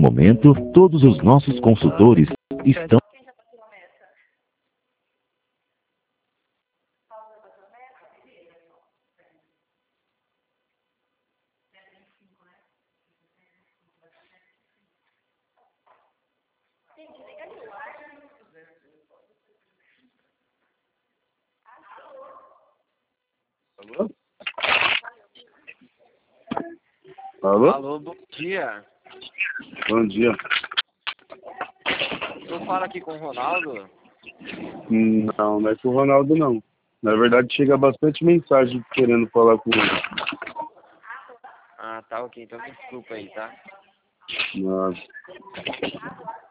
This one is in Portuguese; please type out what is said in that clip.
momento, todos os nossos consultores estão... Alô? Alô? Alô, bom dia. Bom dia. Eu falo aqui com o Ronaldo. Não é com o Ronaldo, não. Na verdade, chega bastante mensagem querendo falar com ele. Ah, tá, ok. Então me desculpa aí, tá? Nossa.